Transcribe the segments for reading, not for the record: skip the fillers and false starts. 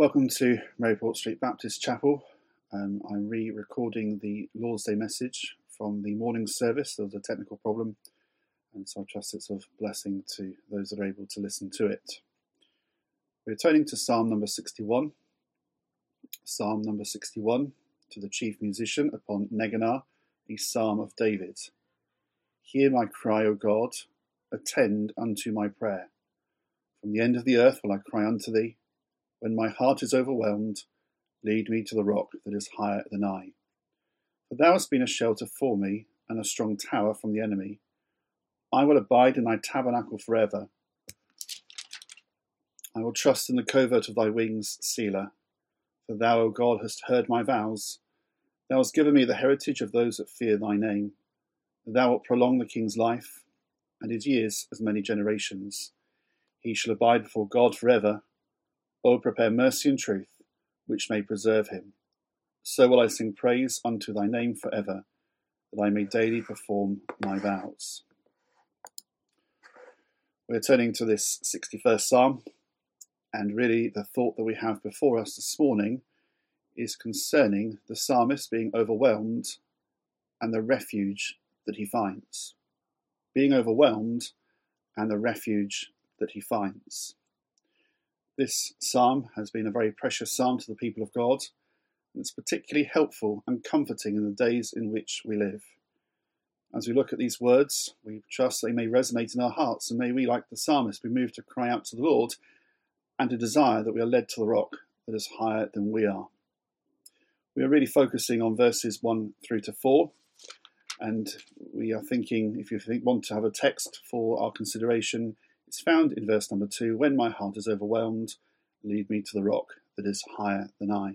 Welcome to Maryport Street Baptist Chapel. I'm re-recording the Lord's Day message from the morning service. There was a technical problem, and so I trust it's of blessing to those that are able to listen to it. We're turning to Psalm number 61. Psalm number 61, to the chief musician upon Neganah, a psalm of David. Hear my cry, O God, attend unto my prayer. From the end of the earth will I cry unto thee. When my heart is overwhelmed, lead me to the rock that is higher than I. For thou hast been a shelter for me, and a strong tower from the enemy. I will abide in thy tabernacle forever. I will trust in the covert of thy wings, Selah. For thou, O God, hast heard my vows. Thou hast given me the heritage of those that fear thy name. Thou wilt prolong the king's life, and his years as many generations. He shall abide before God forever. O prepare mercy and truth, which may preserve him. So will I sing praise unto thy name forever, that I may daily perform my vows. We're turning to this 61st Psalm, and really the thought that we have before us this morning is concerning the psalmist being overwhelmed and the refuge that he finds. Being overwhelmed and the refuge that he finds. This psalm has been a very precious psalm to the people of God, and it's particularly helpful and comforting in the days in which we live. As we look at these words, we trust they may resonate in our hearts, and may we, like the psalmist, be moved to cry out to the Lord and to desire that we are led to the rock that is higher than we are. We are really focusing on verses 1 through to 4, and we are thinking, if you want to have a text for our consideration, it's found in verse number 2, when my heart is overwhelmed, lead me to the rock that is higher than I.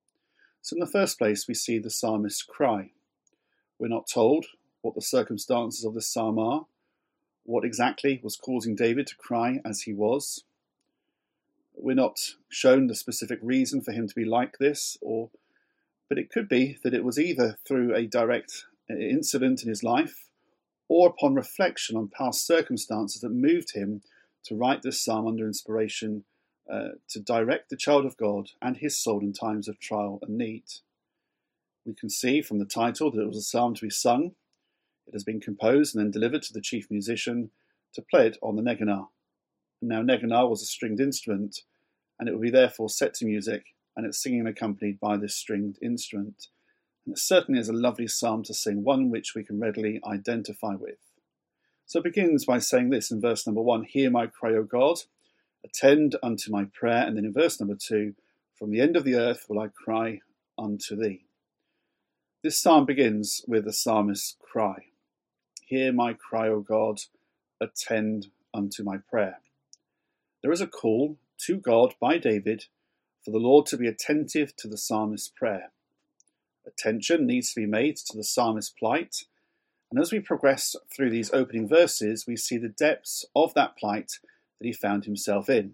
So in the first place, we see the psalmist's cry. We're not told what the circumstances of this psalm are, what exactly was causing David to cry as he was. We're not shown the specific reason for him to be like this, but it could be that it was either through a direct incident in his life, or upon reflection on past circumstances that moved him to write this psalm under inspiration to direct the child of God and his soul in times of trial and need. We can see from the title that it was a psalm to be sung. It has been composed and then delivered to the chief musician to play it on the Neganah. Now Neganah was a stringed instrument, and it will be therefore set to music, and it's singing accompanied by this stringed instrument. And it certainly is a lovely psalm to sing, one which we can readily identify with. So it begins by saying this in verse number 1, hear my cry, O God, attend unto my prayer. And then in verse number 2, from the end of the earth will I cry unto thee. This psalm begins with the psalmist's cry. Hear my cry, O God, attend unto my prayer. There is a call to God by David for the Lord to be attentive to the psalmist's prayer. Attention needs to be made to the psalmist's plight, and as we progress through these opening verses, we see the depths of that plight that he found himself in.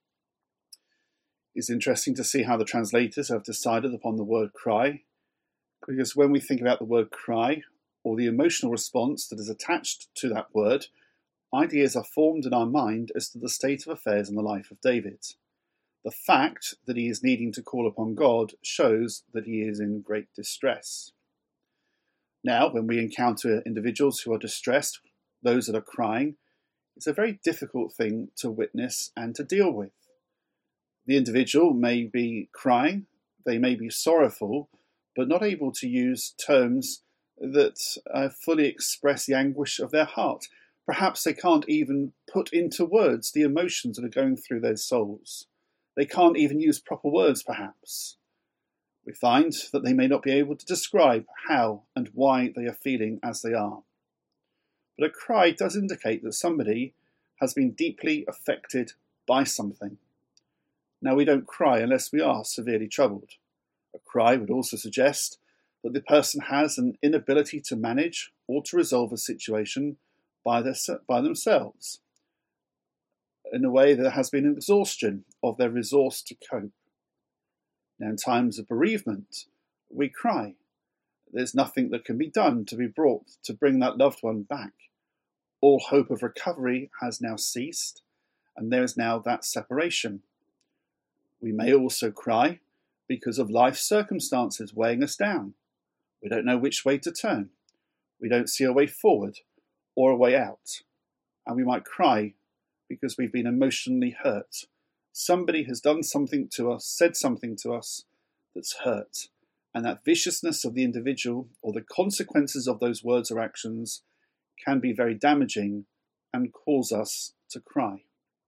It's interesting to see how the translators have decided upon the word cry, because when we think about the word cry, or the emotional response that is attached to that word, ideas are formed in our mind as to the state of affairs in the life of David. The fact that he is needing to call upon God shows that he is in great distress. Now, when we encounter individuals who are distressed, those that are crying, it's a very difficult thing to witness and to deal with. The individual may be crying, they may be sorrowful, but not able to use terms that fully express the anguish of their heart. Perhaps they can't even put into words the emotions that are going through their souls. They can't even use proper words, perhaps. We find that they may not be able to describe how and why they are feeling as they are. But a cry does indicate that somebody has been deeply affected by something. Now, we don't cry unless we are severely troubled. A cry would also suggest that the person has an inability to manage or to resolve a situation by themselves. In a way, there has been an exhaustion of their resource to cope. Now, in times of bereavement, we cry. There's nothing that can be done to be brought to bring that loved one back. All hope of recovery has now ceased, and there is now that separation. We may also cry because of life circumstances weighing us down. We don't know which way to turn. We don't see a way forward or a way out. And we might cry because we've been emotionally hurt. Somebody has done something to us, said something to us that's hurt. And that viciousness of the individual or the consequences of those words or actions can be very damaging and cause us to cry.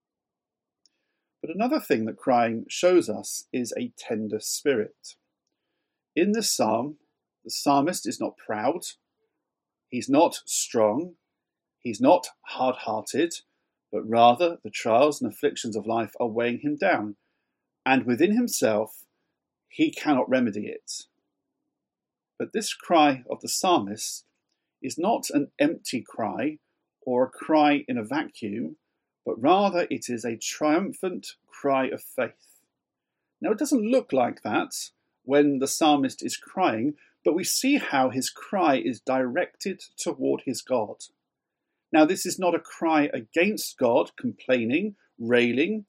But another thing that crying shows us is a tender spirit. In this psalm, the psalmist is not proud, he's not strong, he's not hard-hearted, but rather the trials and afflictions of life are weighing him down, and within himself he cannot remedy it. But this cry of the psalmist is not an empty cry or a cry in a vacuum, but rather it is a triumphant cry of faith. Now, it doesn't look like that when the psalmist is crying, but we see how his cry is directed toward his God. Now, this is not a cry against God, complaining, railing,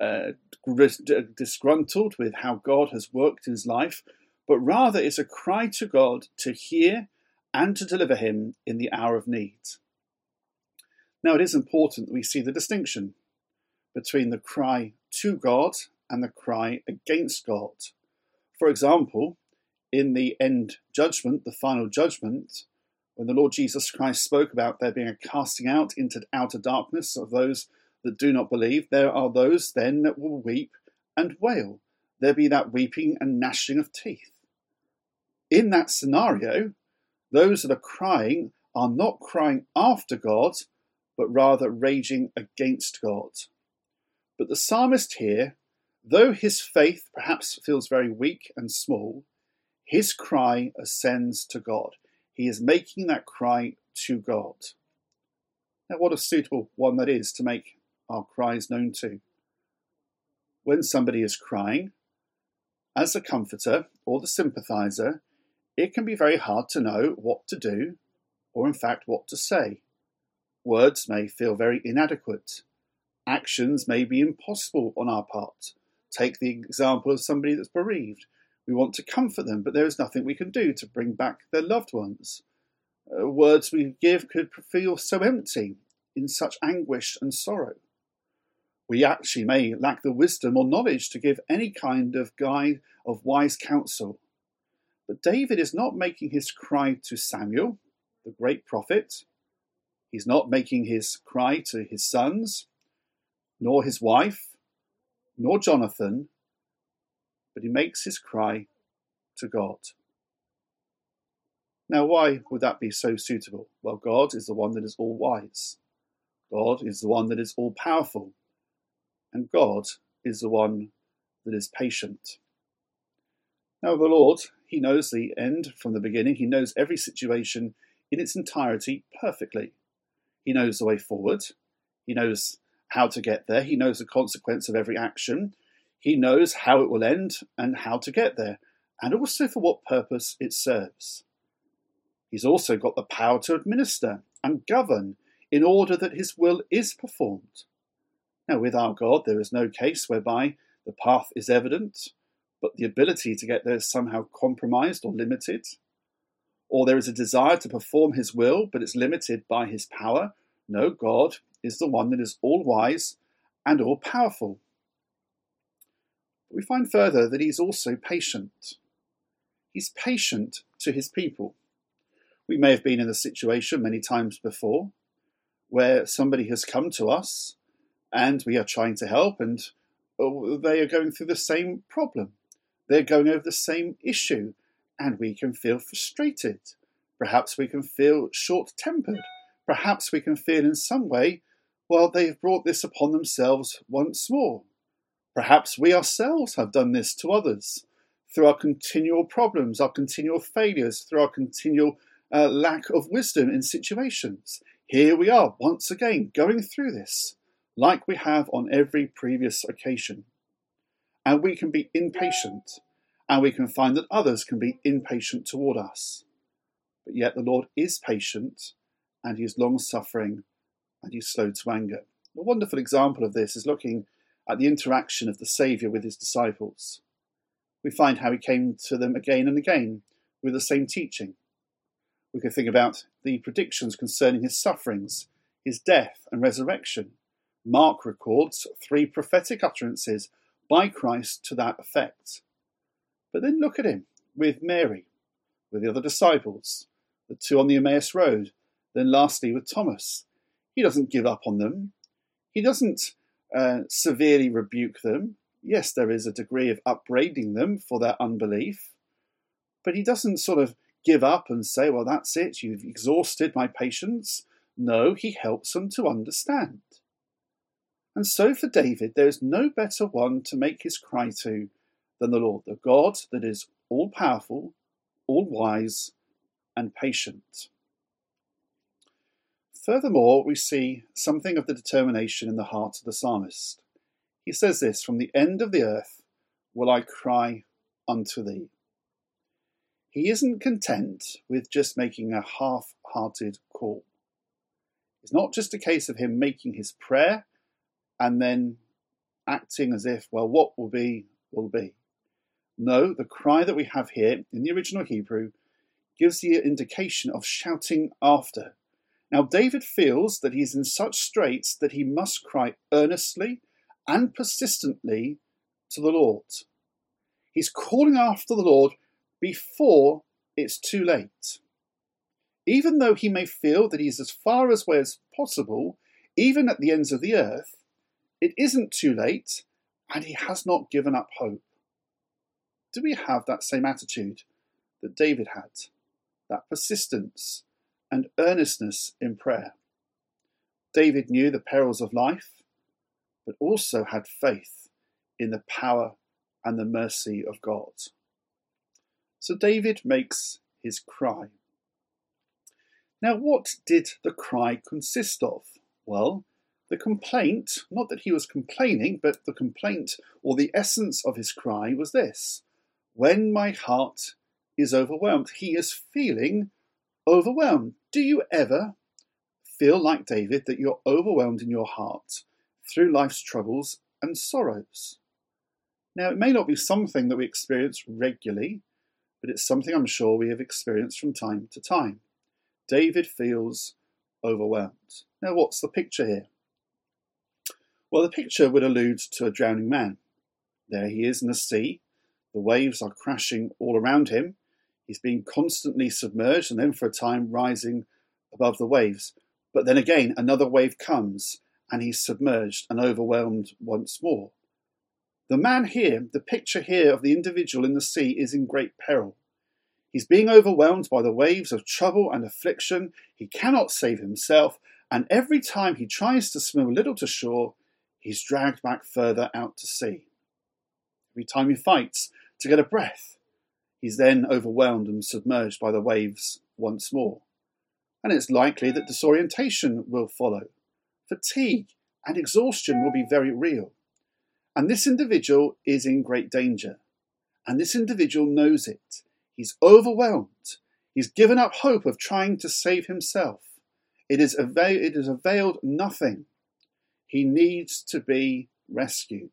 disgruntled with how God has worked in his life, but rather it's a cry to God to hear and to deliver him in the hour of need. Now, it is important that we see the distinction between the cry to God and the cry against God. For example, in the end judgment, the final judgment, when the Lord Jesus Christ spoke about there being a casting out into outer darkness of those that do not believe, there are those then that will weep and wail. There be that weeping and gnashing of teeth. In that scenario, those that are crying are not crying after God, but rather raging against God. But the psalmist here, though his faith perhaps feels very weak and small, his cry ascends to God. He is making that cry to God. Now, what a suitable one that is to make our cries known to. When somebody is crying, as the comforter or the sympathizer, it can be very hard to know what to do, or in fact what to say. Words may feel very inadequate. Actions may be impossible on our part. Take the example of somebody that's bereaved. We want to comfort them, but there is nothing we can do to bring back their loved ones. Words we give could feel so empty in such anguish and sorrow. We actually may lack the wisdom or knowledge to give any kind of guide of wise counsel. But David is not making his cry to Samuel, the great prophet. He's not making his cry to his sons, nor his wife, nor Jonathan, but he makes his cry to God. Now, why would that be so suitable? Well, God is the one that is all wise. God is the one that is all powerful. And God is the one that is patient. Now, the Lord, he knows the end from the beginning. He knows every situation in its entirety perfectly. He knows the way forward. He knows how to get there. He knows the consequence of every action. He knows how it will end and how to get there, and also for what purpose it serves. He's also got the power to administer and govern in order that his will is performed. Now, with our God, there is no case whereby the path is evident, but the ability to get there is somehow compromised or limited. Or there is a desire to perform his will, but it's limited by his power. No, God is the one that is all-wise and all-powerful. We find further that he's also patient. He's patient to his people. We may have been in a situation many times before where somebody has come to us and we are trying to help, and they are going through the same problem. They're going over the same issue, and we can feel frustrated. Perhaps we can feel short-tempered. Perhaps we can feel in some way, well, they've brought this upon themselves once more. Perhaps we ourselves have done this to others through our continual problems, our continual failures, through our continual lack of wisdom in situations. Here we are, once again, going through this, like we have on every previous occasion. And we can be impatient, and we can find that others can be impatient toward us. But yet the Lord is patient, and he is long-suffering, and he is slow to anger. A wonderful example of this is looking at the interaction of the Saviour with his disciples. We find how he came to them again and again with the same teaching. We could think about the predictions concerning his sufferings, his death and resurrection. Mark records 3 prophetic utterances by Christ to that effect. But then look at him with Mary, with the other disciples, the 2 on the Emmaus Road, then lastly with Thomas. He doesn't give up on them. He doesn't severely rebuke them. Yes, there is a degree of upbraiding them for their unbelief, but he doesn't sort of give up and say, well, that's it, you've exhausted my patience. No, he helps them to understand. And so for David, there is no better one to make his cry to than the Lord, the God that is all-powerful, all-wise, and patient. Furthermore, we see something of the determination in the heart of the psalmist. He says this, from the end of the earth will I cry unto thee. He isn't content with just making a half-hearted call. It's not just a case of him making his prayer and then acting as if, well, what will be, will be. No, the cry that we have here in the original Hebrew gives the indication of shouting after. Now, David feels that he's in such straits that he must cry earnestly and persistently to the Lord. He's calling after the Lord before it's too late. Even though he may feel that he's as far away as possible, even at the ends of the earth, it isn't too late, and he has not given up hope. Do we have that same attitude that David had? That persistence and earnestness in prayer. David knew the perils of life, but also had faith in the power and the mercy of God. So David makes his cry. Now, what did the cry consist of? Well, the complaint, not that he was complaining, but the complaint or the essence of his cry was this: when my heart is overwhelmed. He is feeling overwhelmed. Do you ever feel like David, that you're overwhelmed in your heart through life's troubles and sorrows? Now, it may not be something that we experience regularly, but it's something I'm sure we have experienced from time to time. David feels overwhelmed. Now, what's the picture here? Well, the picture would allude to a drowning man. There he is in the sea. The waves are crashing all around him. He's being constantly submerged and then for a time rising above the waves. But then again, another wave comes and he's submerged and overwhelmed once more. The man here, the picture here of the individual in the sea, is in great peril. He's being overwhelmed by the waves of trouble and affliction. He cannot save himself, and every time he tries to swim a little to shore, he's dragged back further out to sea. Every time he fights to get a breath, he's then overwhelmed and submerged by the waves once more. And it's likely that disorientation will follow. Fatigue and exhaustion will be very real. And this individual is in great danger. And this individual knows it. He's overwhelmed. He's given up hope of trying to save himself. It has availed nothing. He needs to be rescued.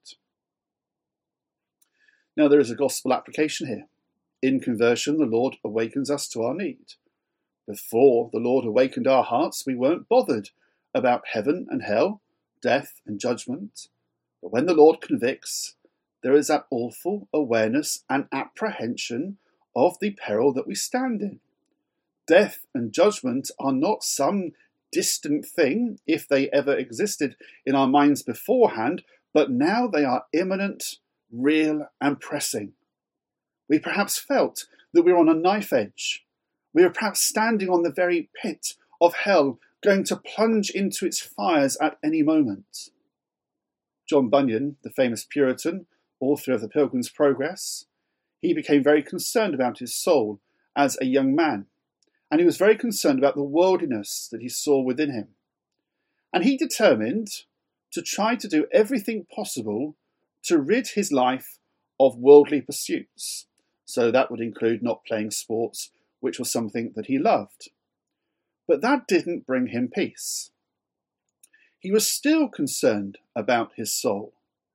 Now, there is a gospel application here. In conversion, the Lord awakens us to our need. Before the Lord awakened our hearts, we weren't bothered about heaven and hell, death and judgment. But when the Lord convicts, there is that awful awareness and apprehension of the peril that we stand in. Death and judgment are not some distant thing, if they ever existed in our minds beforehand, but now they are imminent, real and pressing. We perhaps felt that we were on a knife edge. We were perhaps standing on the very pit of hell, going to plunge into its fires at any moment. John Bunyan, the famous Puritan, author of The Pilgrim's Progress, he became very concerned about his soul as a young man, and he was very concerned about the worldliness that he saw within him. And he determined to try to do everything possible to rid his life of worldly pursuits. So that would include not playing sports, which was something that he loved. But that didn't bring him peace. He was still concerned about his soul.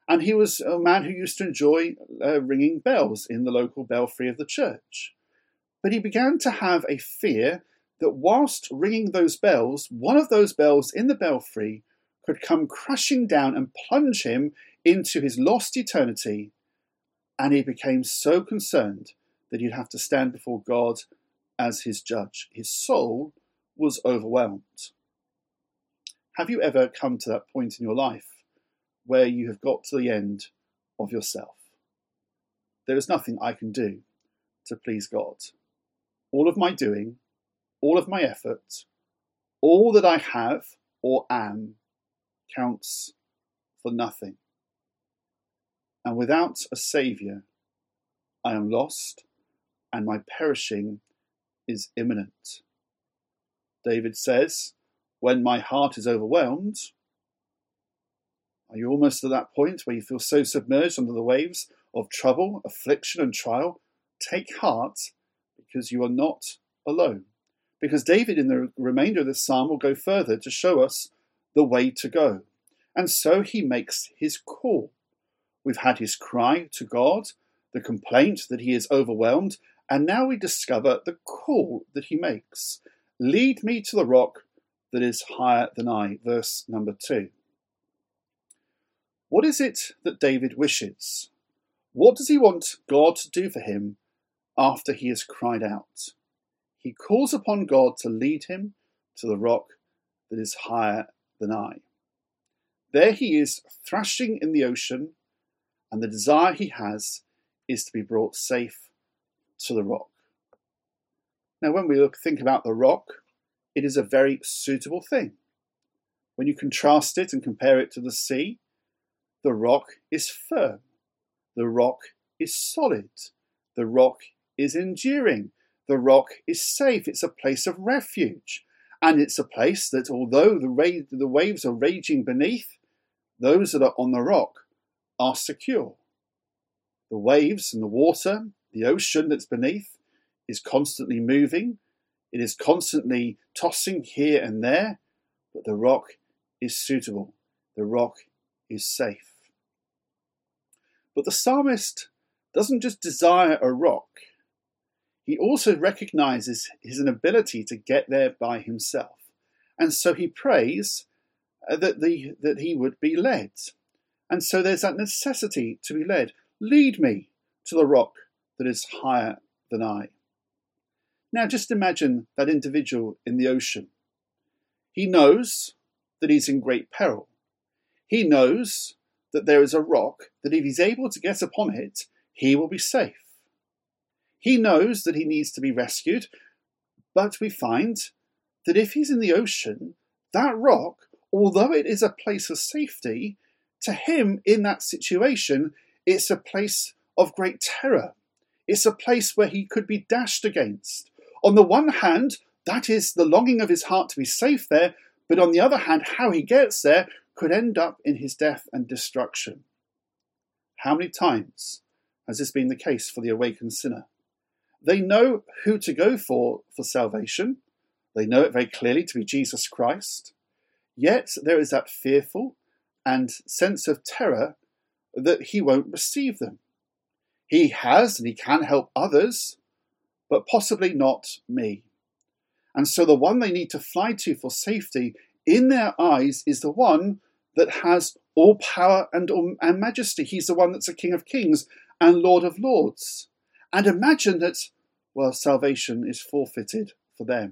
And he was a man who used to enjoy ringing bells in the local belfry of the church. But he began to have a fear that whilst ringing those bells, one of those bells in the belfry could come crashing down and plunge him into his lost eternity. And he became so concerned that he'd have to stand before God as his judge. His soul was overwhelmed. Have you ever come to that point in your life where you have got to the end of yourself? There is nothing I can do to please God. All of my doing, all of my effort, all that I have or am counts for nothing. And without a Saviour, I am lost and my perishing is imminent. David says, when my heart is overwhelmed, are you almost at that point where you feel so submerged under the waves of trouble, affliction and trial? Take heart, because you are not alone. Because David in the remainder of this psalm will go further to show us the way to go. And so he makes his call. We've had his cry to God, the complaint that he is overwhelmed, and now we discover the call that he makes. Lead me to the rock that is higher than I, verse number 2. What is it that David wishes? What does he want God to do for him after he has cried out? He calls upon God to lead him to the rock that is higher than I. There he is thrashing in the ocean, and the desire he has is to be brought safe to the rock. Now, when we think about the rock, it is a very suitable thing. When you contrast it and compare it to the sea, the rock is firm, the rock is solid, the rock is enduring, the rock is safe. It's a place of refuge, and it's a place that, although the waves are raging beneath, those that are on the rock are secure. The waves and the water, the ocean that's beneath, is constantly moving. It is constantly tossing here and there, but the rock is suitable. The rock is safe. But the psalmist doesn't just desire a rock. He also recognizes his inability to get there by himself. And so he prays that he would be led. And so there's that necessity to be led. Lead me to the rock that is higher than I. Now just imagine that individual in the ocean. He knows that he's in great peril. He knows that there is a rock that if he's able to get upon it, he will be safe. He knows that he needs to be rescued, but we find that if he's in the ocean, that rock, although it is a place of safety, to him in that situation, it's a place of great terror. It's a place where he could be dashed against. On the one hand, that is the longing of his heart to be safe there, but on the other hand, how he gets there could end up in his death and destruction. How many times has this been the case for the awakened sinner? They know who to go for salvation. They know it very clearly to be Jesus Christ. Yet there is that fearful and sense of terror that he won't receive them. He has and he can help others, but possibly not me. And so the one they need to fly to for safety in their eyes is the one that has all power and majesty. He's the one that's a King of Kings and Lord of Lords. And imagine that, well, salvation is forfeited for them.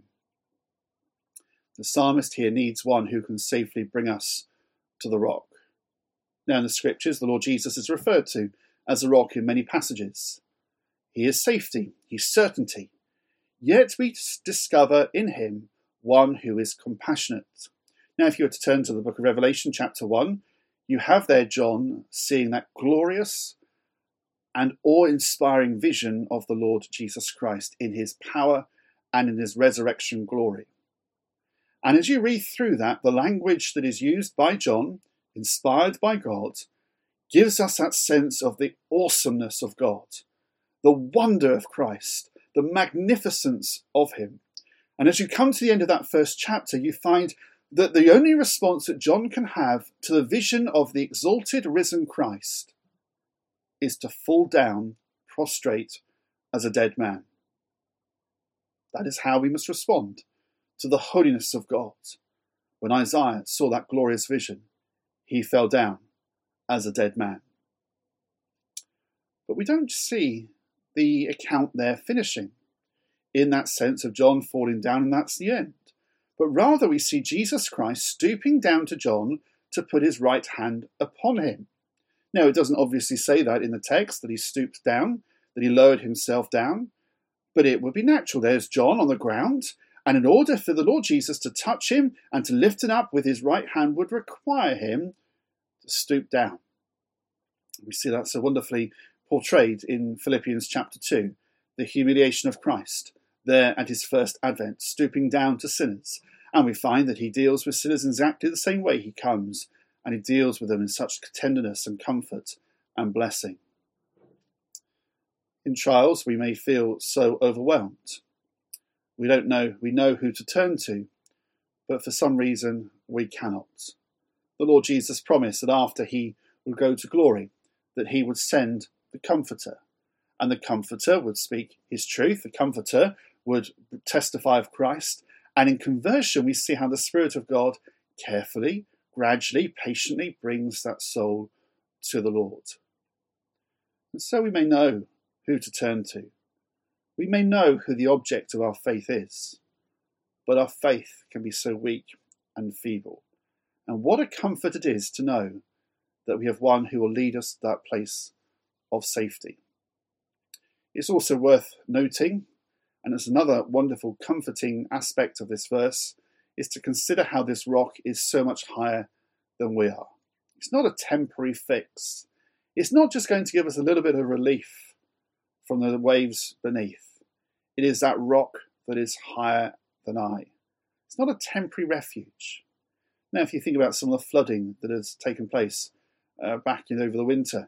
The psalmist here needs one who can safely bring us to the rock. Now in the scriptures, the Lord Jesus is referred to as the rock in many passages. He is safety, he's certainty. Yet we discover in him one who is compassionate. Now if you were to turn to the book of Revelation chapter 1, you have there John seeing that glorious and awe-inspiring vision of the Lord Jesus Christ in his power and in his resurrection glory. And as you read through that, the language that is used by John, inspired by God, gives us that sense of the awesomeness of God, the wonder of Christ, the magnificence of him. And as you come to the end of that first chapter, you find that the only response that John can have to the vision of the exalted risen Christ is to fall down prostrate as a dead man. That is how we must respond to the holiness of God. When Isaiah saw that glorious vision, he fell down as a dead man. But we don't see the account there finishing in that sense of John falling down and that's the end. But rather we see Jesus Christ stooping down to John to put his right hand upon him. Now, it doesn't obviously say that in the text, that he stooped down, that he lowered himself down, but it would be natural. There's John on the ground, and in order for the Lord Jesus to touch him and to lift him up with his right hand would require him to stoop down. We see that so wonderfully portrayed in Philippians chapter 2, the humiliation of Christ, there at his first advent, stooping down to sinners. And we find that he deals with sinners in exactly the same way. He comes and he deals with them in such tenderness and comfort and blessing. In trials, we may feel so overwhelmed. We know who to turn to, but for some reason we cannot. The Lord Jesus promised that after he would go to glory, that he would send the Comforter, and the Comforter would speak his truth. The Comforter would testify of Christ, and in conversion we see how the Spirit of God carefully, gradually, patiently brings that soul to the Lord. And so we may know who to turn to. We may know who the object of our faith is, but our faith can be so weak and feeble. And what a comfort it is to know that we have one who will lead us to that place of safety. It's also worth noting, and it's another wonderful comforting aspect of this verse, is to consider how this rock is so much higher than we are. It's not a temporary fix. It's not just going to give us a little bit of relief from the waves beneath. It is that rock that is higher than I. It's not a temporary refuge. Now, if you think about some of the flooding that has taken place back over the winter,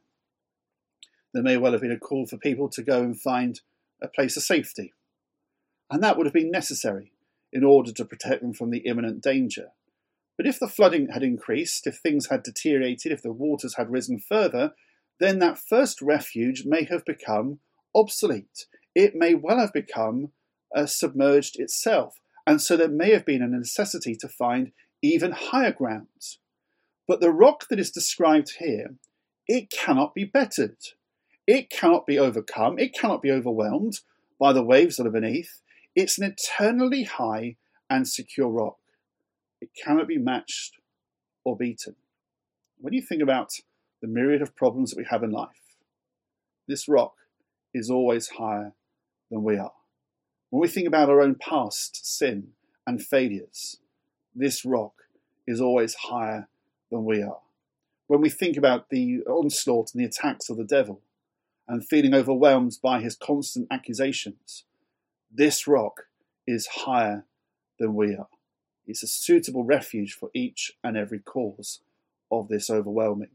there may well have been a call for people to go and find a place of safety. And that would have been necessary in order to protect them from the imminent danger. But if the flooding had increased, if things had deteriorated, if the waters had risen further, then that first refuge may have become obsolete. It may well have become submerged itself. And so there may have been a necessity to find even higher grounds. But the rock that is described here, it cannot be bettered. It cannot be overcome. It cannot be overwhelmed by the waves that are beneath. It's an eternally high and secure rock. It cannot be matched or beaten. When you think about the myriad of problems that we have in life, this rock is always higher than we are. When we think about our own past sin and failures, this rock is always higher than we are. When we think about the onslaught and the attacks of the devil and feeling overwhelmed by his constant accusations, this rock is higher than we are. It's a suitable refuge for each and every cause of this overwhelming.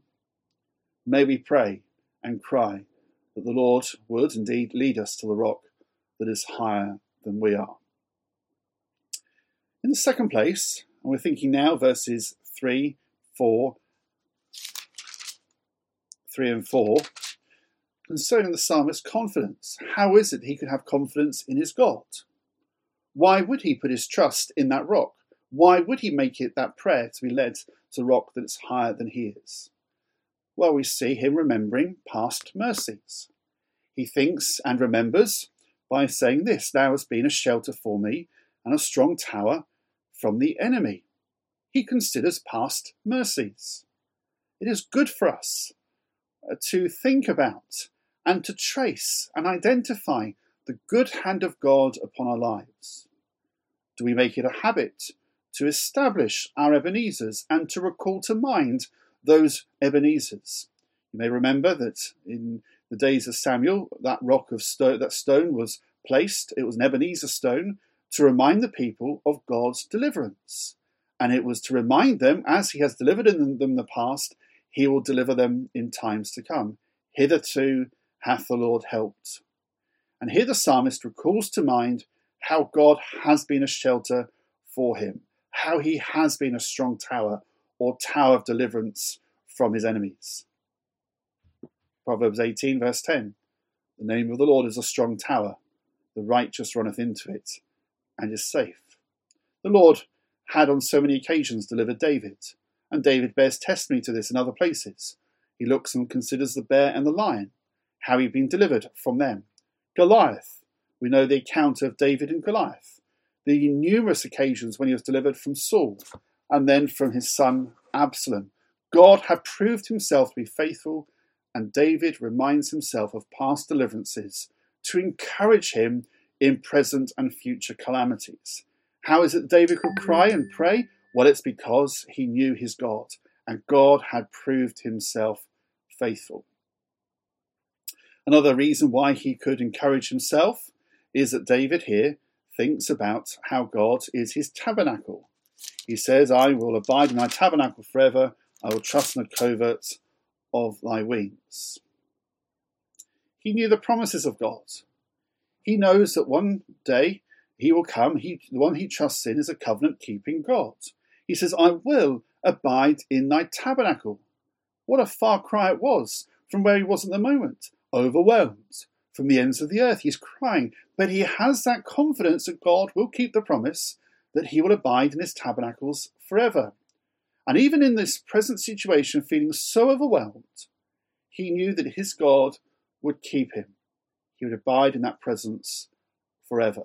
May we pray and cry that the Lord would indeed lead us to the rock that is higher than we are. In the second place, and we're thinking now verses 3 and 4, concerning the psalmist's confidence. How is it he could have confidence in his God? Why would he put his trust in that rock? Why would he make it that prayer to be led to the rock that is higher than he is? Well, we see him remembering past mercies. He thinks and remembers by saying this, "Thou hast been a shelter for me and a strong tower from the enemy." He considers past mercies. It is good for us to think about and to trace and identify the good hand of God upon our lives. Do we make it a habit to establish our Ebenezers and to recall to mind those Ebenezers? You may remember that in the days of Samuel, that stone was placed. It was an Ebenezer stone to remind the people of God's deliverance. And it was to remind them, as he has delivered them in the past, he will deliver them in times to come. Hitherto hath the Lord helped. And here the psalmist recalls to mind how God has been a shelter for him, how he has been a strong tower or tower of deliverance from his enemies. Proverbs 18 verse 10. The name of the Lord is a strong tower. The righteous runneth into it and is safe. The Lord had on so many occasions delivered David, and David bears testimony to this in other places. He looks and considers the bear and the lion, how he'd been delivered from them. Goliath, we know the account of David and Goliath, the numerous occasions when he was delivered from Saul, and then from his son Absalom. God had proved himself to be faithful, and David reminds himself of past deliverances to encourage him in present and future calamities. How is it David could cry and pray? Well, it's because he knew his God, and God had proved himself faithful. Another reason why he could encourage himself is that David here thinks about how God is his tabernacle. He says, I will abide in thy tabernacle forever. I will trust in the covert of thy wings. He knew the promises of God. He knows that one day he will come. The one he trusts in is a covenant-keeping God. He says, I will abide in thy tabernacle. What a far cry it was from where he was at the moment. Overwhelmed from the ends of the earth. He's crying, but he has that confidence that God will keep the promise that he will abide in his tabernacles forever. And even in this present situation, feeling so overwhelmed, he knew that his God would keep him. He would abide in that presence forever.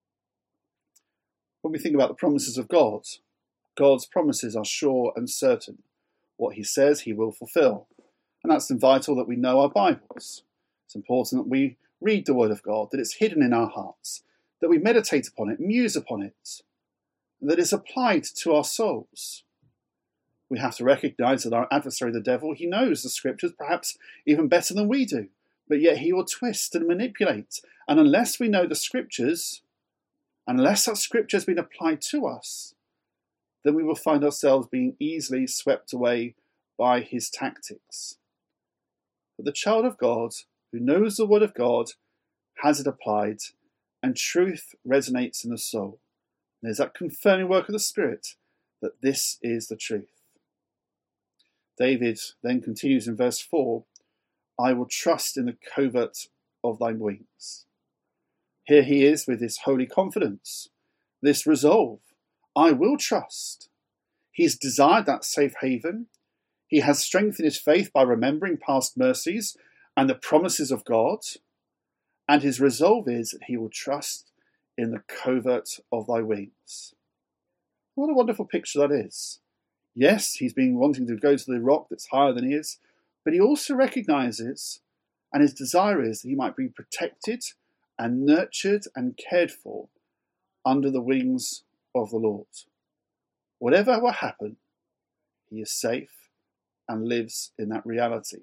When we think about the promises of God, God's promises are sure and certain. What he says, he will fulfill. And that's vital that we know our Bibles. It's important that we read the Word of God, that it's hidden in our hearts, that we meditate upon it, muse upon it, and that it's applied to our souls. We have to recognise that our adversary, the devil, he knows the Scriptures perhaps even better than we do, but yet he will twist and manipulate. And unless we know the Scriptures, unless that Scripture has been applied to us, then we will find ourselves being easily swept away by his tactics. But the child of God, who knows the Word of God, has it applied, and truth resonates in the soul. There's that confirming work of the Spirit that this is the truth. David then continues in verse 4, I will trust in the covert of thy wings. Here he is with this holy confidence, this resolve. I will trust. He's desired that safe haven. He has strengthened his faith by remembering past mercies and the promises of God. And his resolve is that he will trust in the covert of thy wings. What a wonderful picture that is. Yes, he's been wanting to go to the rock that's higher than he is, but he also recognises, and his desire is that he might be protected and nurtured and cared for under the wings of the Lord. Whatever will happen, he is safe and lives in that reality.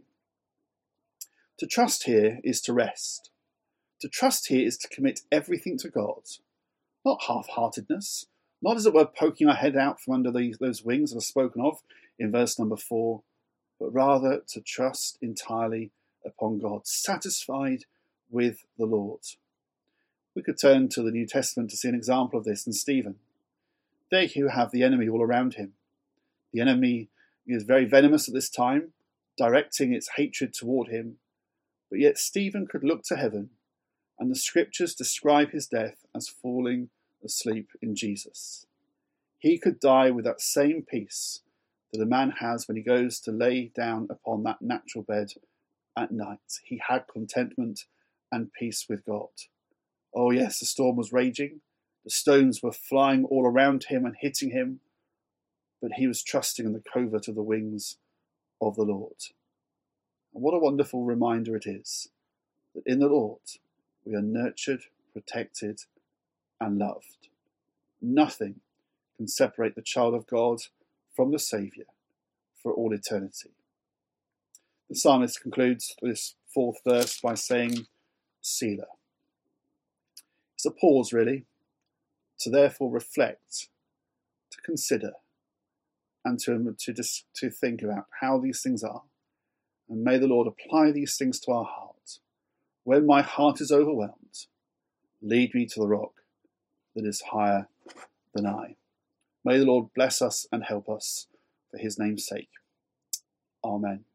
To trust here is to rest. To trust here is to commit everything to God, not half-heartedness, not as it were poking our head out from under those wings that are spoken of in verse number 4, but rather to trust entirely upon God, satisfied with the Lord. We could turn to the New Testament to see an example of this in Stephen. There you have the enemy all around him. The enemy is very venomous at this time, directing its hatred toward him, but yet Stephen could look to heaven, and the Scriptures describe his death as falling asleep in Jesus. He could die with that same peace that a man has when he goes to lay down upon that natural bed at night. He had contentment and peace with God. Oh yes, the storm was raging. The stones were flying all around him and hitting him, but he was trusting in the covert of the wings of the Lord. And what a wonderful reminder it is that in the Lord we are nurtured, protected, and loved. Nothing can separate the child of God from the Saviour for all eternity. The psalmist concludes this 4th verse by saying, Selah. It's a pause, really, to therefore reflect, to consider, and to think about how these things are. And may the Lord apply these things to our heart. When my heart is overwhelmed, lead me to the rock that is higher than I. May the Lord bless us and help us for his name's sake. Amen.